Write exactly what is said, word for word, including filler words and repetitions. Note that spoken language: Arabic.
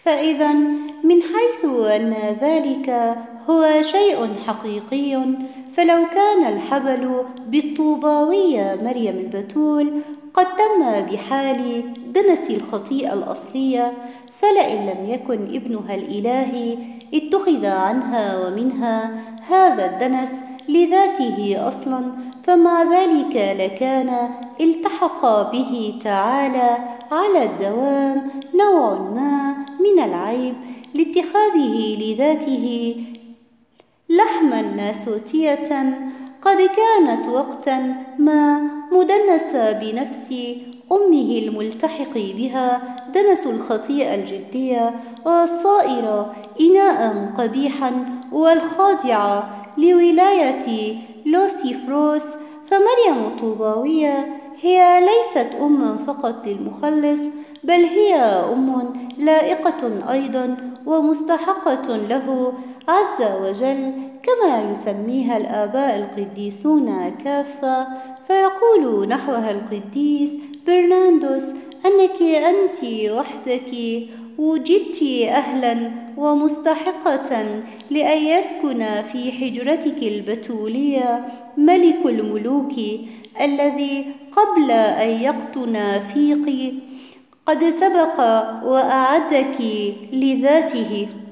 فإذا من حيث أن ذلك هو شيء حقيقي، فلو كان الحبل بالطوباوية مريم البتول قد تم بحال دنس الخطيئة الأصلية، فلئن لم يكن ابنها الإلهي اتخذ عنها ومنها هذا الدنس لذاته أصلا، فمع ذلك لكان التحق به تعالى على الدوام نوع ما من العيب لاتخاذه لذاته لحما ناسوتية قد كانت وقتا ما مدنسة بنفس أمه الملتحق بها دنس الخطيئة الجدية، والصائرة إناء قبيحا والخاضعة لولاية لوسيفروس. فمريم الطوباوية هي ليست أما فقط للمخلص، بل هي أم لائقة أيضا ومستحقة له عز وجل، كما يسميها الآباء القديسون كافة. فيقول نحوها القديس برناردوس أنك أنت وحدك وجدت أهلا ومستحقة لأن يسكن في حجرتك البتولية ملك الملوك الذي قبل أن يقطن فيك قد سبق وأعدك لذاته.